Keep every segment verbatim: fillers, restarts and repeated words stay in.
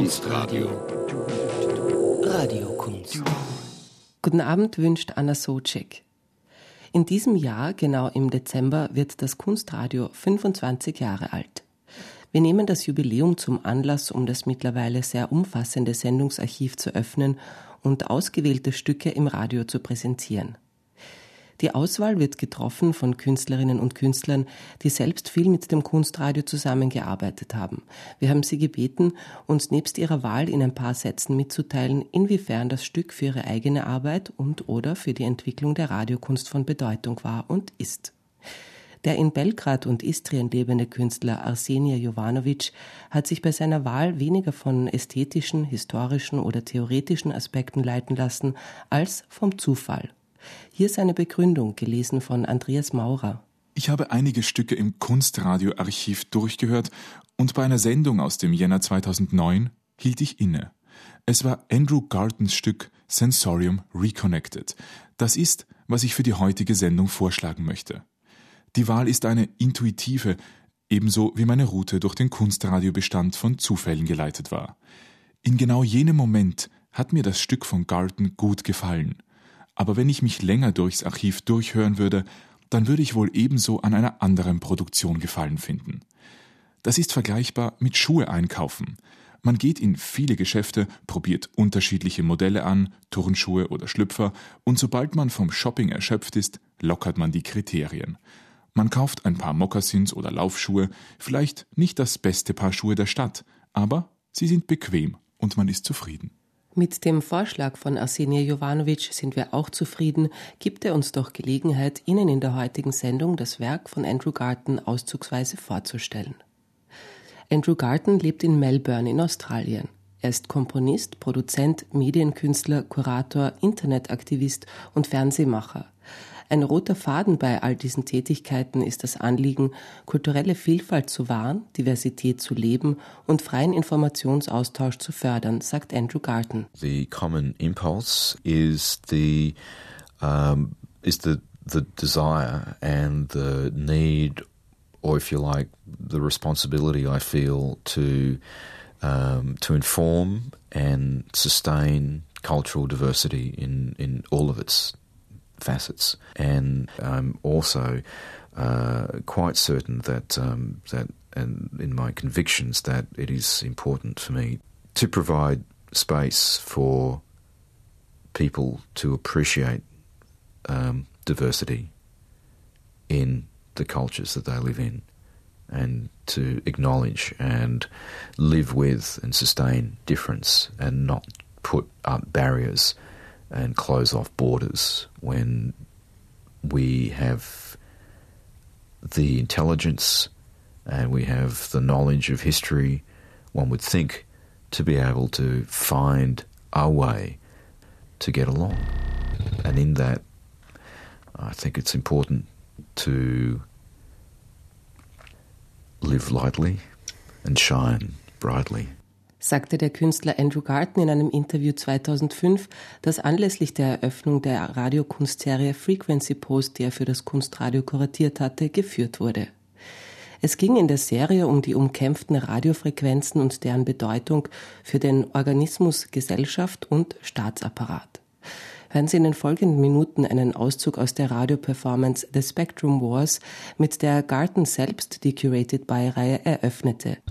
Kunstradio. Radiokunst. Guten Abend wünscht Anna Socek. In diesem Jahr, genau im Dezember, wird das Kunstradio fünfundzwanzig Jahre alt. Wir nehmen das Jubiläum zum Anlass, um das mittlerweile sehr umfassende Sendungsarchiv zu öffnen und ausgewählte Stücke im Radio zu präsentieren. Die Auswahl wird getroffen von Künstlerinnen und Künstlern, die selbst viel mit dem Kunstradio zusammengearbeitet haben. Wir haben sie gebeten, uns nebst ihrer Wahl in ein paar Sätzen mitzuteilen, inwiefern das Stück für ihre eigene Arbeit und oder für die Entwicklung der Radiokunst von Bedeutung war und ist. Der in Belgrad und Istrien lebende Künstler Arsenije Jovanović hat sich bei seiner Wahl weniger von ästhetischen, historischen oder theoretischen Aspekten leiten lassen, als vom Zufall. Hier seine Begründung, gelesen von Andreas Maurer. Ich habe einige Stücke im Kunstradioarchiv durchgehört und bei einer Sendung aus dem Jänner zweitausendneun hielt ich inne. Es war Andrew Gartons Stück Sensorium Reconnected. Das ist, was ich für die heutige Sendung vorschlagen möchte. Die Wahl ist eine intuitive, ebenso wie meine Route durch den Kunstradiobestand von Zufällen geleitet war. In genau jenem Moment hat mir das Stück von Garton gut gefallen. Aber wenn ich mich länger durchs Archiv durchhören würde, dann würde ich wohl ebenso an einer anderen Produktion Gefallen finden. Das ist vergleichbar mit Schuhe einkaufen. Man geht in viele Geschäfte, probiert unterschiedliche Modelle an, Turnschuhe oder Schlüpfer, und sobald man vom Shopping erschöpft ist, lockert man die Kriterien. Man kauft ein paar Mokassins oder Laufschuhe, vielleicht nicht das beste Paar Schuhe der Stadt, aber sie sind bequem und man ist zufrieden. Mit dem Vorschlag von Arsenije Jovanović sind wir auch zufrieden, gibt er uns doch Gelegenheit, Ihnen in der heutigen Sendung das Werk von Andrew Garton auszugsweise vorzustellen. Andrew Garton lebt in Melbourne in Australien. Er ist Komponist, Produzent, Medienkünstler, Kurator, Internetaktivist und Fernsehmacher. Ein roter Faden bei all diesen Tätigkeiten ist das Anliegen, kulturelle Vielfalt zu wahren, Diversität zu leben und freien Informationsaustausch zu fördern, sagt Andrew Garton. The common impulse is the um, is the the desire and the need, or if you like, the responsibility I feel to um, to inform and sustain cultural diversity in in all of its facets, and I'm also uh, quite certain that um, that, and in my convictions, that it is important for me to provide space for people to appreciate um, diversity in the cultures that they live in, and to acknowledge and live with and sustain difference, and not put up barriers and close off borders when we have the intelligence and we have the knowledge of history, one would think, to be able to find our way to get along. And in that, I think it's important to live lightly and shine brightly, sagte der Künstler Andrew Garton in einem Interview zweitausendfünf, das anlässlich der Eröffnung der Radiokunstserie Frequency Post, die er für das Kunstradio kuratiert hatte, geführt wurde. Es ging in der Serie um die umkämpften Radiofrequenzen und deren Bedeutung für den Organismus Gesellschaft und Staatsapparat. Hören Sie in den folgenden Minuten einen Auszug aus der Radioperformance The Spectrum Wars, mit der Garton selbst die Curated By-Reihe eröffnete.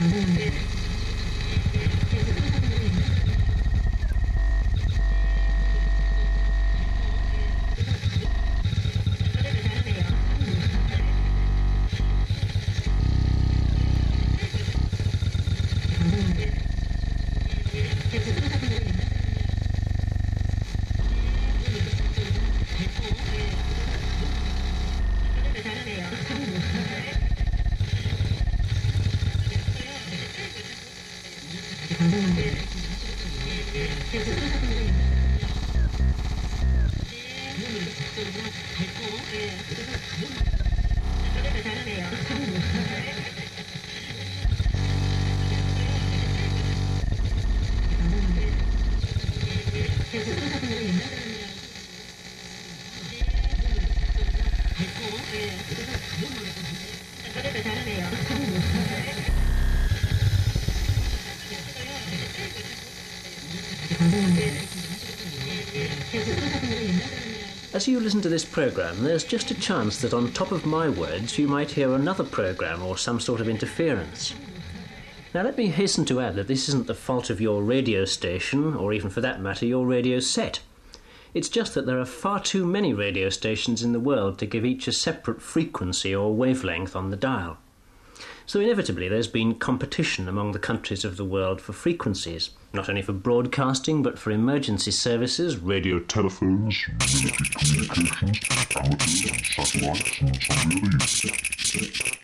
As you listen to this programme, there's just a chance that on top of my words you might hear another programme or some sort of interference. Now let me hasten to add that this isn't the fault of your radio station, or even for that matter your radio set. It's just that there are far too many radio stations in the world to give each a separate frequency or wavelength on the dial. So inevitably there's been competition among the countries of the world for frequencies, not only for broadcasting but for emergency services, radio telephones, military communications, amateurs and satellites, and some really...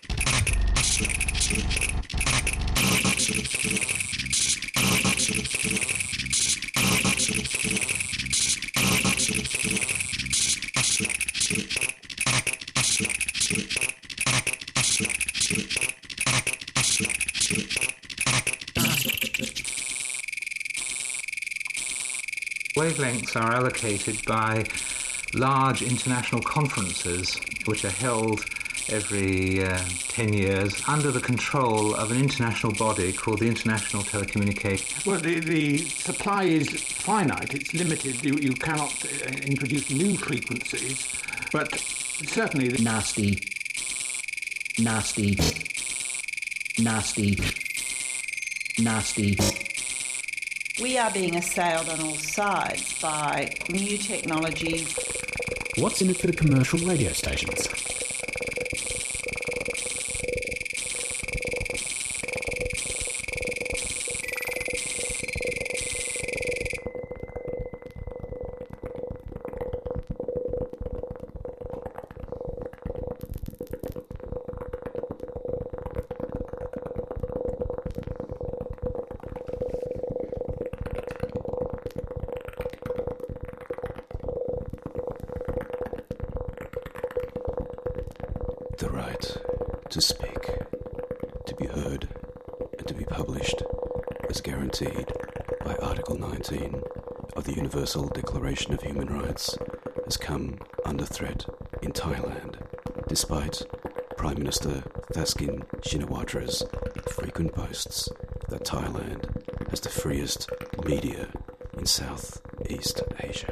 Wavelengths are allocated by large international conferences which are held every uh, ten years under the control of an international body called the International Telecommunications. Well, the, the supply is finite, it's limited. You, you cannot uh, introduce new frequencies, but certainly... The nasty, nasty, nasty, nasty. We are being assailed on all sides by new technologies. What's in it for the commercial radio stations? The right to speak, to be heard, and to be published as guaranteed by Article nineteen of the Universal Declaration of Human Rights has come under threat in Thailand, despite Prime Minister Thaksin Shinawatра's frequent boasts that Thailand has the freest media in Southeast Asia.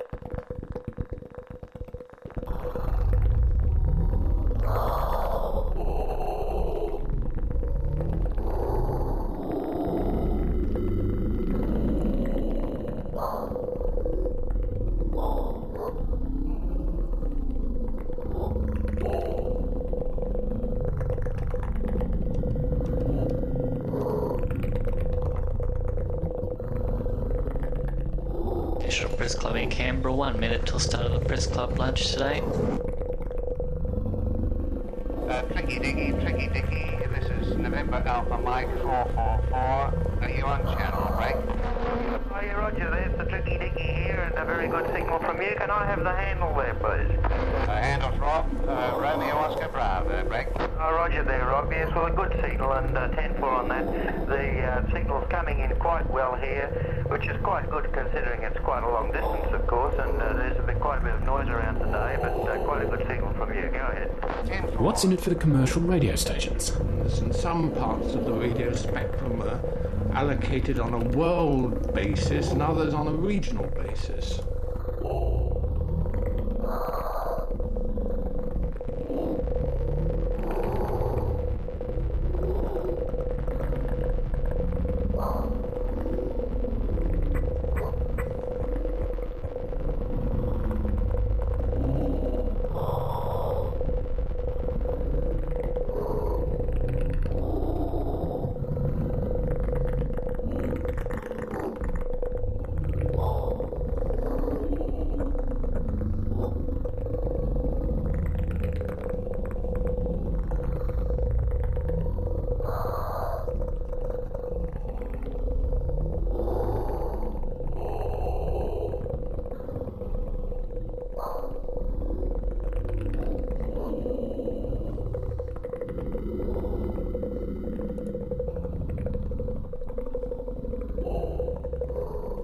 Press Club in Canberra, one minute till start of the Press Club lunch today. Uh, Tricky Dicky, Tricky Dicky, this is November Alpha Mike four four four. Are you on channel break? Oh, yeah, Roger, there's the Tricky Dicky here and a very good signal from you. Can I have the handle there, please? Uh, handles Rob, uh, Romeo Oscar Bravo, break. Oh, Roger there, Rob. Yes, well, a good signal and uh, ten four on that. The uh, signal's coming in quite well here, which is quite good considering it's quite a long distance, of course, and uh, there's been quite a bit of noise around today, but uh, quite a good signal from you. Go ahead. What's in it for the commercial radio stations? And some parts of the radio spectrum are allocated on a world basis and others on a regional basis.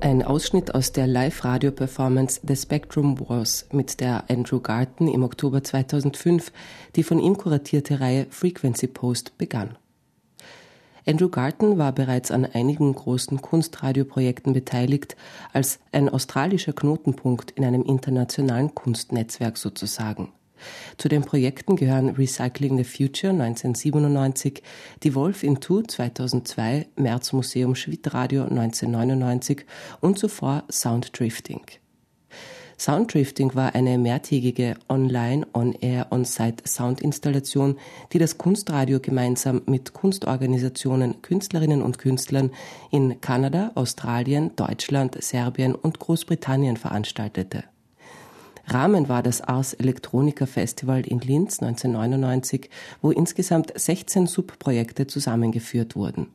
Ein Ausschnitt aus der Live-Radio-Performance The Spectrum Wars, mit der Andrew Garton im Oktober zweitausendfünf die von ihm kuratierte Reihe Frequency Post begann. Andrew Garton war bereits an einigen großen Kunstradioprojekten beteiligt, als ein australischer Knotenpunkt in einem internationalen Kunstnetzwerk sozusagen. Zu den Projekten gehören Recycling the Future neunzehnhundertsiebenundneunzig, Devolve in Two zweitausendzwei, Märzmuseum Schwittradio neunzehnhundertneunundneunzig und zuvor Sounddrifting. Sounddrifting war eine mehrtägige Online-, On-Air-, On-Site-Soundinstallation, die das Kunstradio gemeinsam mit Kunstorganisationen, Künstlerinnen und Künstlern in Kanada, Australien, Deutschland, Serbien und Großbritannien veranstaltete. Rahmen war das Ars Electronica Festival in Linz neunzehnhundertneunundneunzig, wo insgesamt sechzehn Subprojekte zusammengeführt wurden.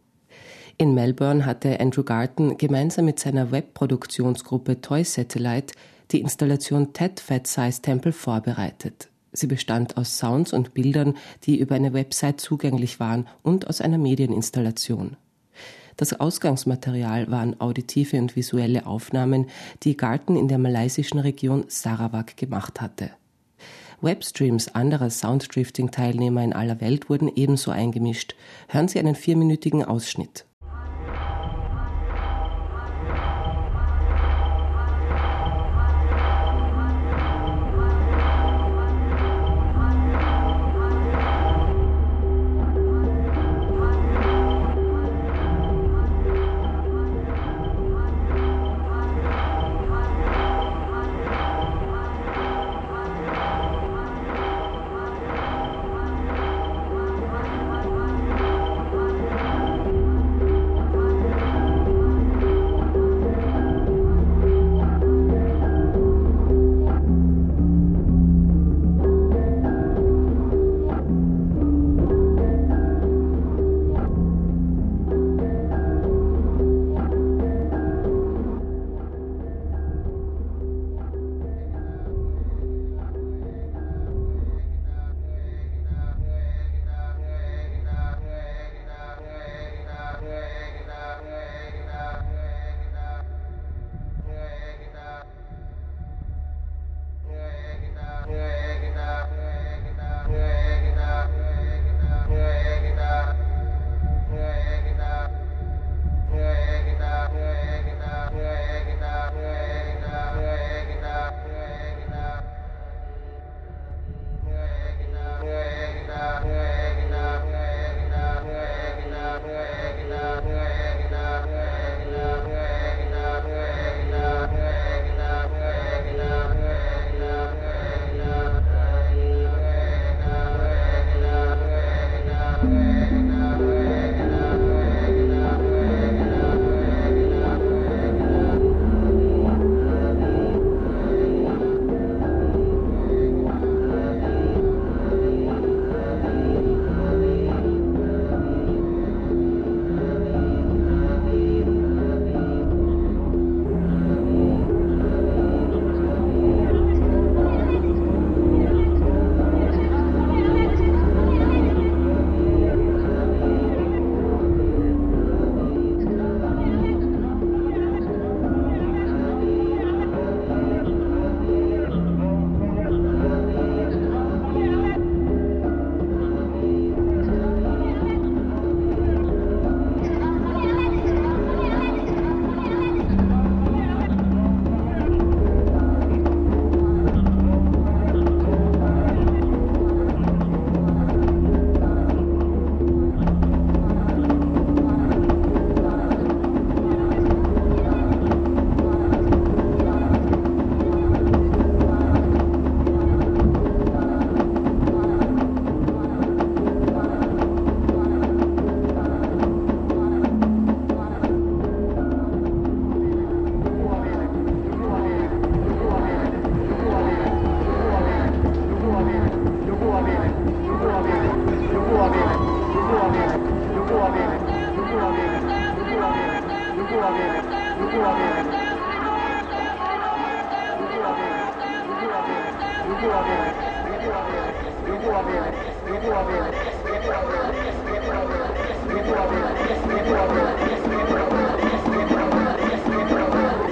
In Melbourne hatte Andrew Garton gemeinsam mit seiner Webproduktionsgruppe Toy Satellite die Installation Ted Fat Size Temple vorbereitet. Sie bestand aus Sounds und Bildern, die über eine Website zugänglich waren, und aus einer Medieninstallation. Das Ausgangsmaterial waren auditive und visuelle Aufnahmen, die Garton in der malaysischen Region Sarawak gemacht hatte. Webstreams anderer Sounddrifting-Teilnehmer in aller Welt wurden ebenso eingemischt. Hören Sie einen vierminütigen Ausschnitt. Thank you.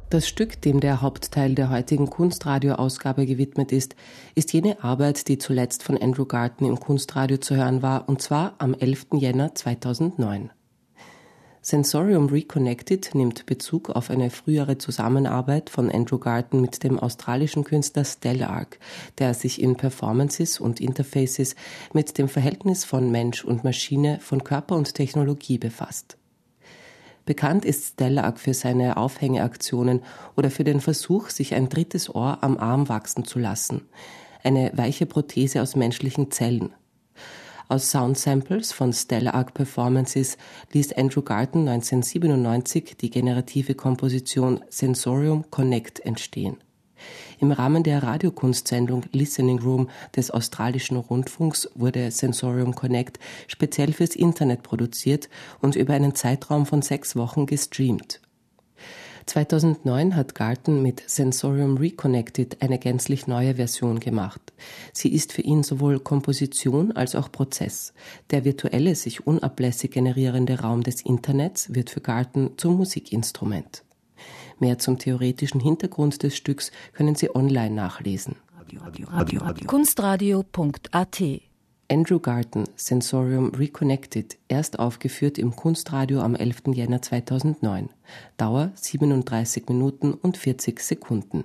Das Stück, dem der Hauptteil der heutigen Kunstradio-Ausgabe gewidmet ist, ist jene Arbeit, die zuletzt von Andrew Garton im Kunstradio zu hören war, und zwar am elften Jänner zweitausendneun. Sensorium Reconnected nimmt Bezug auf eine frühere Zusammenarbeit von Andrew Garton mit dem australischen Künstler Stelarc, der sich in Performances und Interfaces mit dem Verhältnis von Mensch und Maschine, von Körper und Technologie befasst. Bekannt ist Stelarc für seine Aufhängeaktionen oder für den Versuch, sich ein drittes Ohr am Arm wachsen zu lassen, eine weiche Prothese aus menschlichen Zellen. Aus Soundsamples von Stelarc Performances ließ Andrew Garton neunzehnhundertsiebenundneunzig die generative Komposition Sensorium Connect entstehen. Im Rahmen der Radiokunstsendung Listening Room des australischen Rundfunks wurde Sensorium Connect speziell fürs Internet produziert und über einen Zeitraum von sechs Wochen gestreamt. zweitausendneun hat Garton mit Sensorium Reconnected eine gänzlich neue Version gemacht. Sie ist für ihn sowohl Komposition als auch Prozess. Der virtuelle, sich unablässig generierende Raum des Internets wird für Garton zum Musikinstrument. Mehr zum theoretischen Hintergrund des Stücks können Sie online nachlesen. kunstradio punkt a t Andrew Garton, Sensorium Reconnected, erst aufgeführt im Kunstradio am elften Jänner zweitausendneun. Dauer siebenunddreißig Minuten und vierzig Sekunden.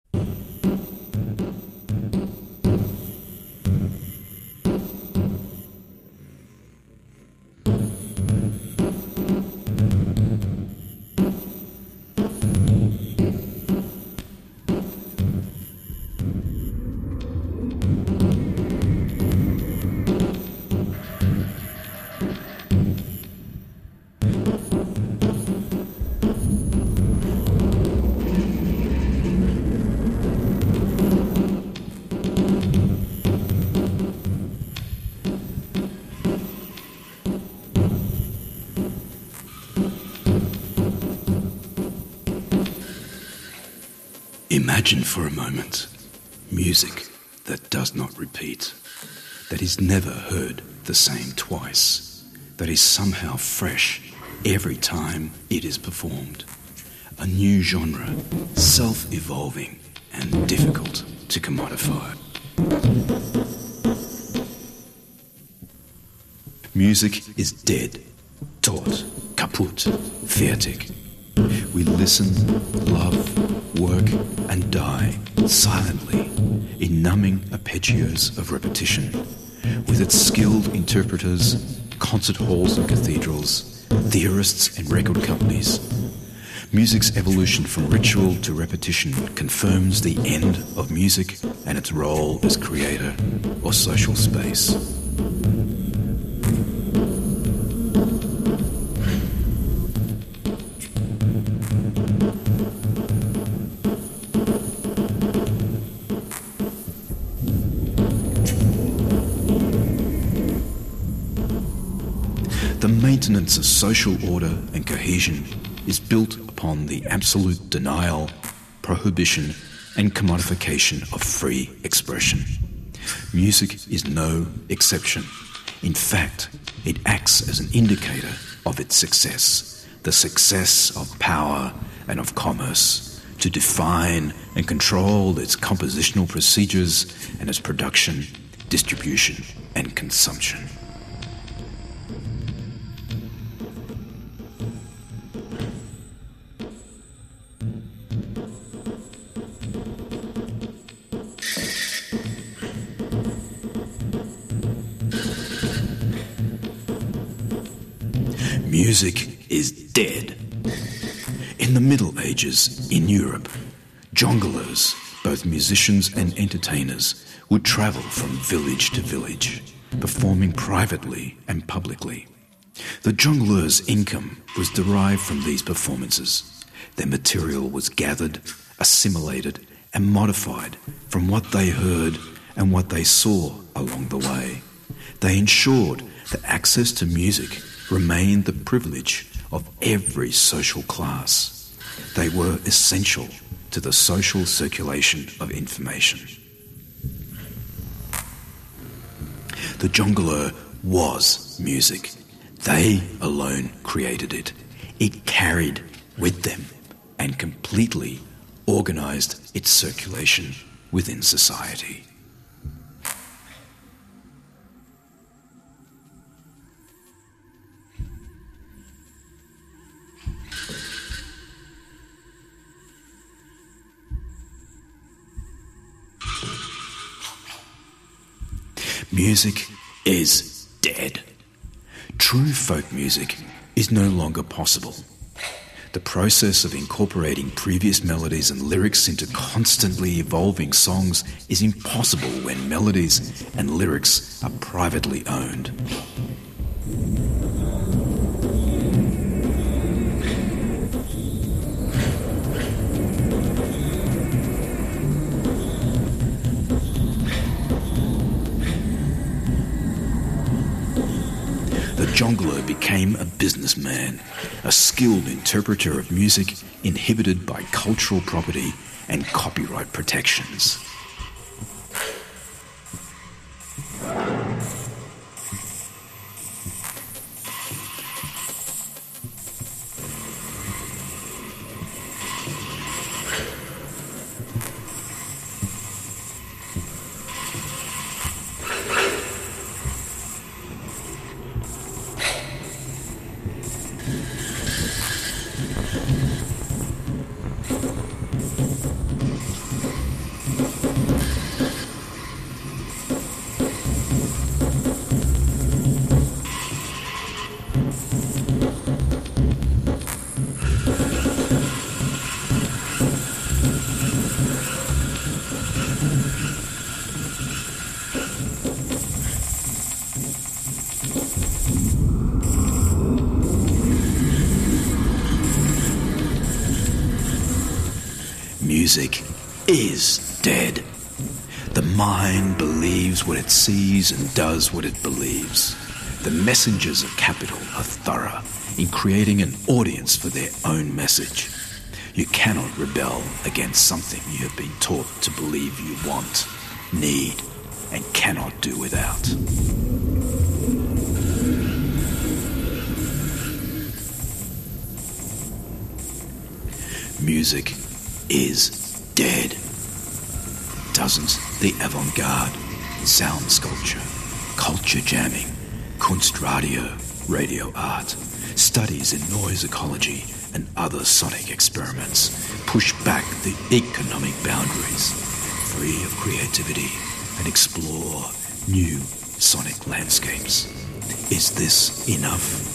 Imagine for a moment music that does not repeat, that is never heard the same twice, that is somehow fresh every time it is performed. A new genre, self-evolving and difficult to commodify. Music is dead, tot, kaputt, fertig. We listen, love, work and die silently in numbing arpeggios of repetition, with its skilled interpreters, concert halls and cathedrals, theorists and record companies. Music's evolution from ritual to repetition confirms the end of music and its role as creator or social space. The maintenance of social order and cohesion is built upon the absolute denial, prohibition and commodification of free expression. Music is no exception. In fact, it acts as an indicator of its success, the success of power and of commerce, to define and control its compositional procedures and its production, distribution and consumption. Music is dead. In the Middle Ages, in Europe, jongleurs, both musicians and entertainers, would travel from village to village, performing privately and publicly. The jongleurs' income was derived from these performances. Their material was gathered, assimilated, and modified from what they heard and what they saw along the way. They ensured that access to music remained the privilege of every social class. They were essential to the social circulation of information. The jongleur was music. They alone created it. It carried with them and completely organized its circulation within society. Music is dead. True folk music is no longer possible. The process of incorporating previous melodies and lyrics into constantly evolving songs is impossible when melodies and lyrics are privately owned. Jongleur became a businessman, a skilled interpreter of music inhibited by cultural property and copyright protections. Music is dead. The mind believes what it sees and does what it believes. The messengers of capital are thorough in creating an audience for their own message. You cannot rebel against something you have been taught to believe you want, need, and cannot do without. Music is dead. Doesn't the avant-garde, sound sculpture, culture jamming, Kunstradio, radio art, studies in noise ecology and other sonic experiments push back the economic boundaries, free of creativity, and explore new sonic landscapes? Is this enough?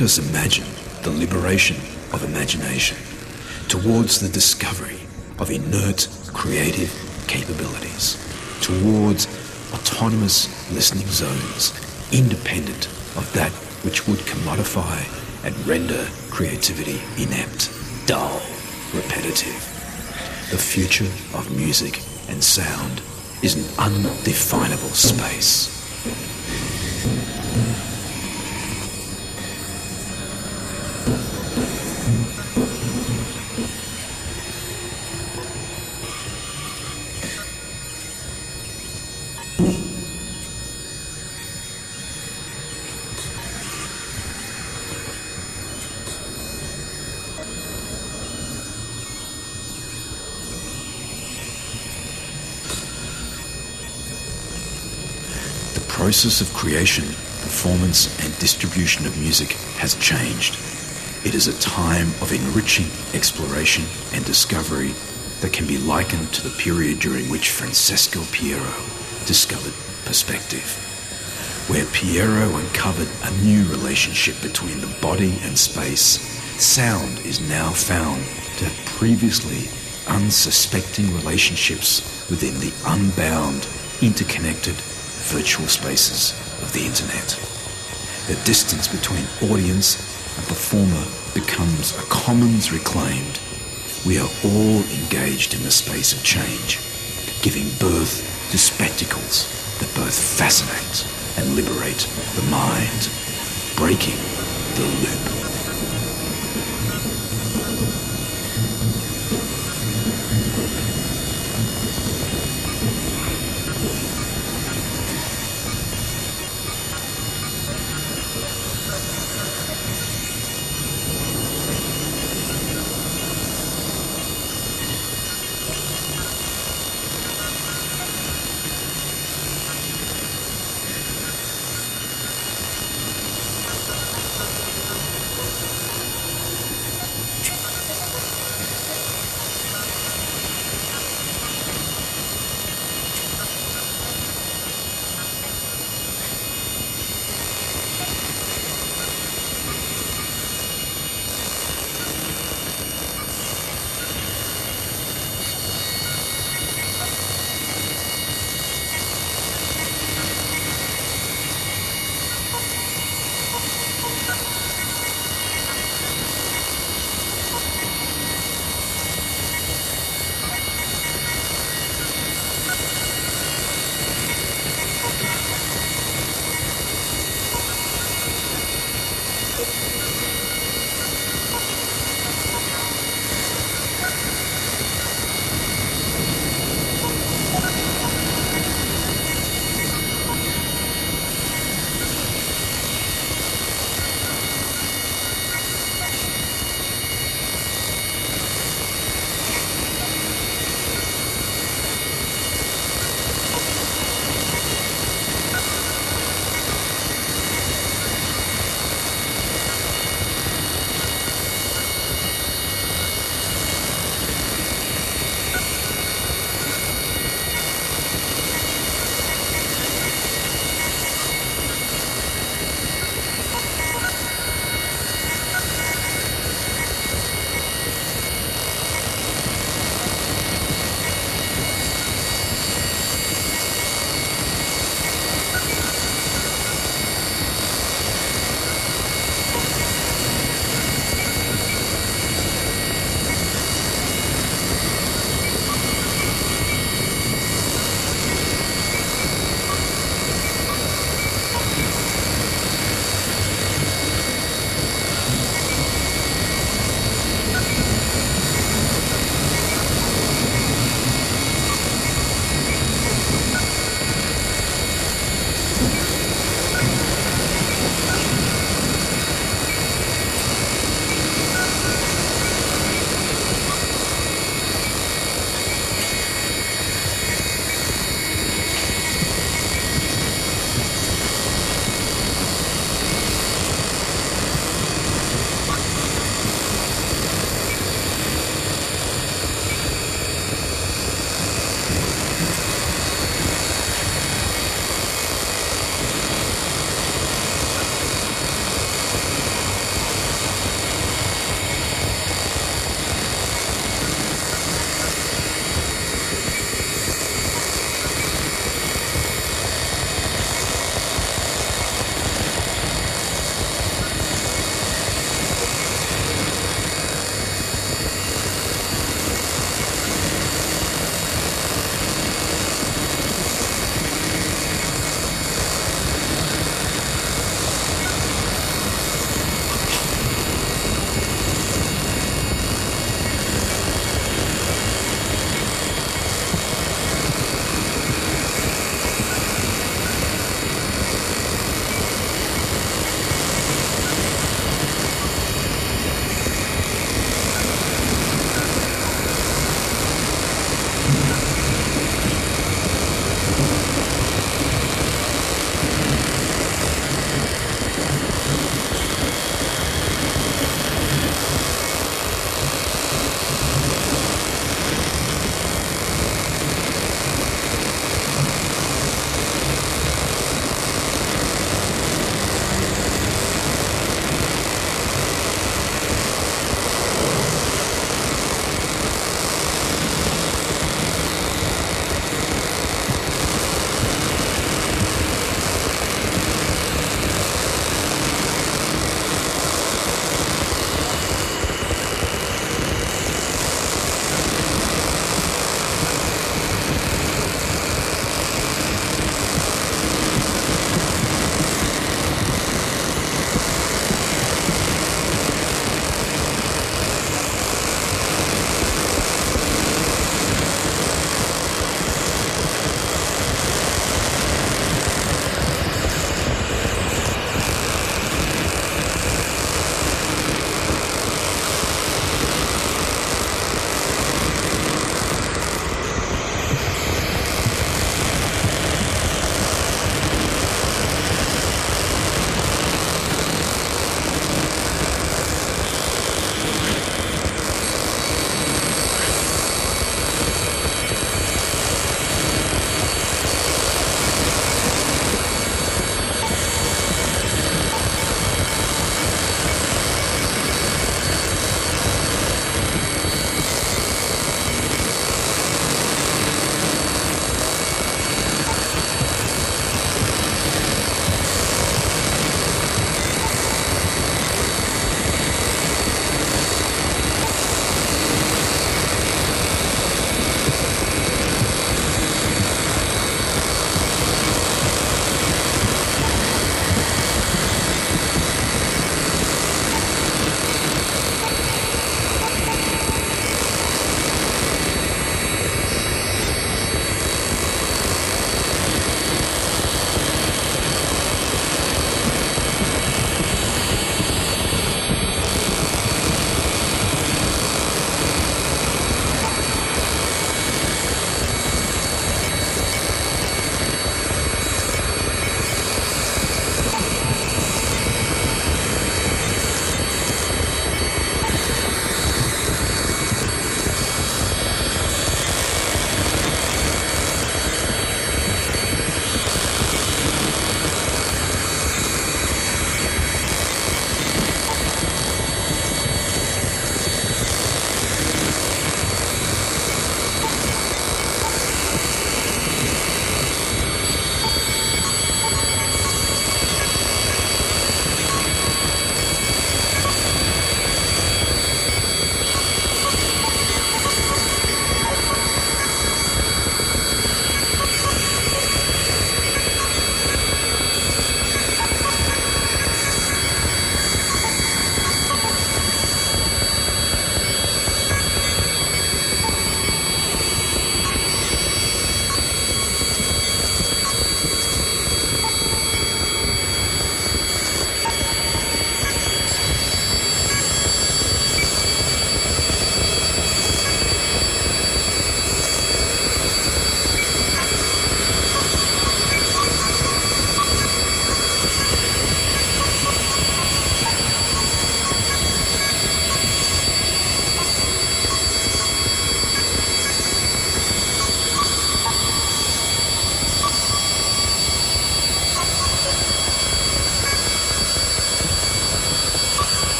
let us imagine the liberation of imagination towards the discovery of inert creative capabilities, towards autonomous listening zones independent of that which would commodify and render creativity inept, dull, repetitive. The future of music and sound is an undefinable space. The process of creation, performance and distribution of music has changed. It is a time of enriching exploration and discovery that can be likened to the period during which Francesco Piero discovered perspective, where Piero uncovered a new relationship between the body and space. Sound is now found to have previously unsuspecting relationships within the unbound, interconnected virtual spaces of the internet. The distance between audience and performer becomes a commons reclaimed. We are all engaged in the space of change, giving birth to spectacles that both fascinate and liberate the mind, breaking the loop.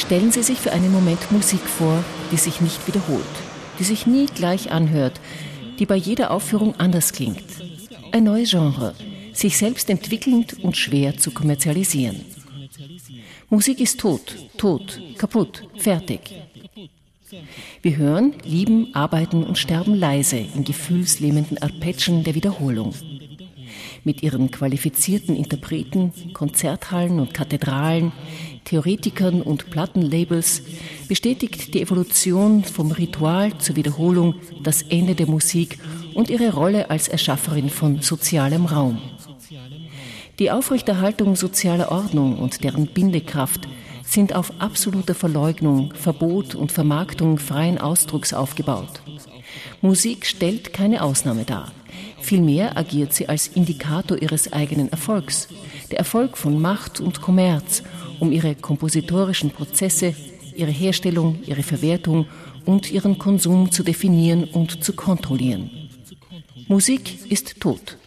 Stellen Sie sich für einen Moment Musik vor, die sich nicht wiederholt, die sich nie gleich anhört, die bei jeder Aufführung anders klingt. Ein neues Genre, sich selbst entwickelnd und schwer zu kommerzialisieren. Musik ist tot, tot, kaputt, fertig. Wir hören, lieben, arbeiten und sterben leise in gefühlslähmenden Arpeggien der Wiederholung. Mit ihren qualifizierten Interpreten, Konzerthallen und Kathedralen, Theoretikern und Plattenlabels bestätigt die Evolution vom Ritual zur Wiederholung das Ende der Musik und ihre Rolle als Erschafferin von sozialem Raum. Die Aufrechterhaltung sozialer Ordnung und deren Bindekraft sind auf absoluter Verleugnung, Verbot und Vermarktung freien Ausdrucks aufgebaut. Musik stellt keine Ausnahme dar. Vielmehr agiert sie als Indikator ihres eigenen Erfolgs, der Erfolg von Macht und Kommerz, um ihre kompositorischen Prozesse, ihre Herstellung, ihre Verwertung und ihren Konsum zu definieren und zu kontrollieren. Musik ist tot.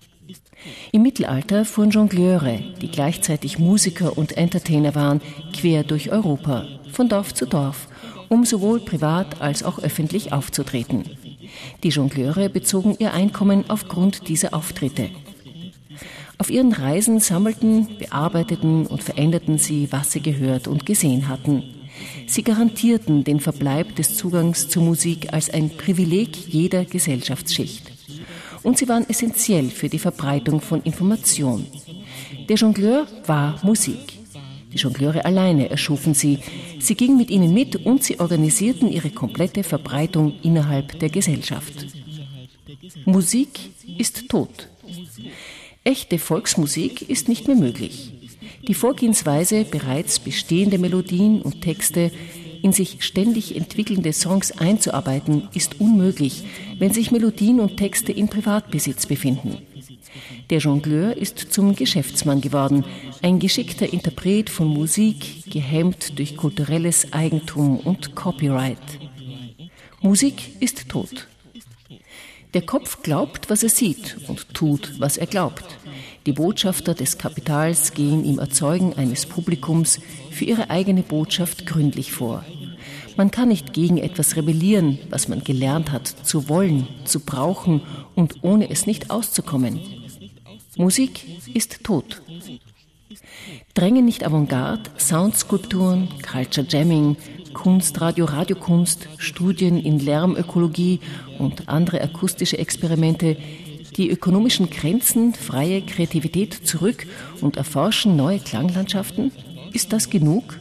Im Mittelalter fuhren Jongleure, die gleichzeitig Musiker und Entertainer waren, quer durch Europa, von Dorf zu Dorf, um sowohl privat als auch öffentlich aufzutreten. Die Jongleure bezogen ihr Einkommen aufgrund dieser Auftritte. Auf ihren Reisen sammelten, bearbeiteten und veränderten sie, was sie gehört und gesehen hatten. Sie garantierten den Verbleib des Zugangs zur Musik als ein Privileg jeder Gesellschaftsschicht. Und sie waren essentiell für die Verbreitung von Information. Der Jongleur war Musik. Die Jongleure alleine erschufen sie. Sie gingen mit ihnen mit und sie organisierten ihre komplette Verbreitung innerhalb der Gesellschaft. Musik ist tot. Echte Volksmusik ist nicht mehr möglich. Die Vorgehensweise, bereits bestehende Melodien und Texte in sich ständig entwickelnde Songs einzuarbeiten, ist unmöglich, wenn sich Melodien und Texte in Privatbesitz befinden. Der Jongleur ist zum Geschäftsmann geworden, ein geschickter Interpret von Musik, gehemmt durch kulturelles Eigentum und Copyright. Musik ist tot. Der Kopf glaubt, was er sieht und tut, was er glaubt. Die Botschafter des Kapitals gehen im Erzeugen eines Publikums für ihre eigene Botschaft gründlich vor. Man kann nicht gegen etwas rebellieren, was man gelernt hat, zu wollen, zu brauchen und ohne es nicht auszukommen. Musik ist tot. Drängen nicht Avantgarde, Soundskulpturen, Culture Jamming, Kunstradio, Radiokunst, Studien in Lärmökologie und andere akustische Experimente die ökonomischen Grenzen, freie Kreativität zurück und erforschen neue Klanglandschaften? Ist das genug?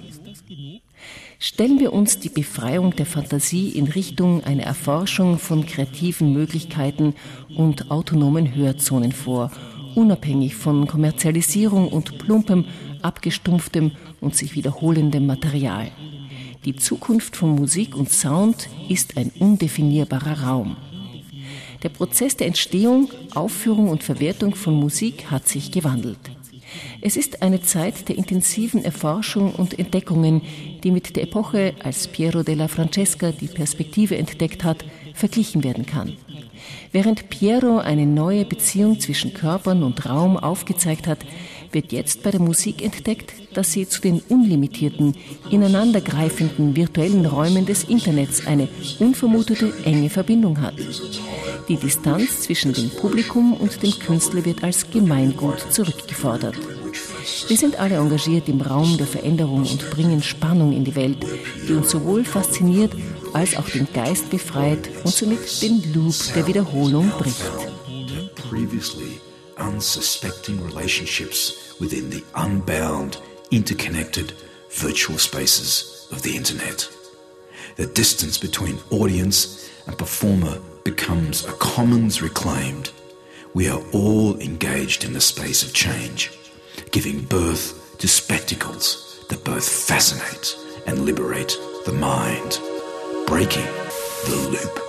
Stellen wir uns die Befreiung der Fantasie in Richtung einer Erforschung von kreativen Möglichkeiten und autonomen Hörzonen vor, unabhängig von Kommerzialisierung und plumpem, abgestumpftem und sich wiederholendem Material. Die Zukunft von Musik und Sound ist ein undefinierbarer Raum. Der Prozess der Entstehung, Aufführung und Verwertung von Musik hat sich gewandelt. Es ist eine Zeit der intensiven Erforschung und Entdeckungen, die mit der Epoche, als Piero della Francesca die Perspektive entdeckt hat, verglichen werden kann. Während Piero eine neue Beziehung zwischen Körpern und Raum aufgezeigt hat, wird jetzt bei der Musik entdeckt, dass sie zu den unlimitierten, ineinandergreifenden virtuellen Räumen des Internets eine unvermutete enge Verbindung hat. Die Distanz zwischen dem Publikum und dem Künstler wird als Gemeingut zurückgefordert. Wir sind alle engagiert im Raum der Veränderung und bringen Spannung in die Welt, die uns sowohl fasziniert als auch den Geist befreit und somit den Loop der Wiederholung bricht. Previously unsuspecting relationships within the unbound, interconnected virtual spaces of the Internet. The distance between audience and performer becomes a commons reclaimed. We are all engaged in the space of change, giving birth to spectacles that both fascinate and liberate the mind, breaking the loop.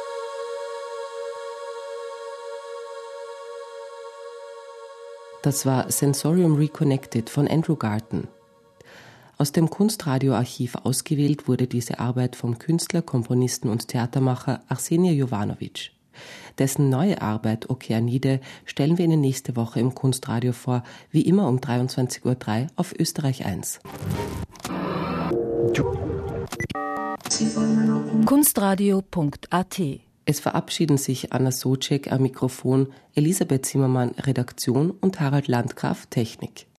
Das war Sensorium Reconnected von Andrew Garton. Aus dem Kunstradioarchiv ausgewählt wurde diese Arbeit vom Künstler, Komponisten und Theatermacher Arsenia Jovanovic. Dessen neue Arbeit Okeanide stellen wir Ihnen nächste Woche im Kunstradio vor, wie immer um dreiundzwanzig Uhr drei auf Österreich eins. kunstradio punkt a t. Es verabschieden sich Anna Socek am Mikrofon, Elisabeth Zimmermann Redaktion und Harald Landgraf Technik.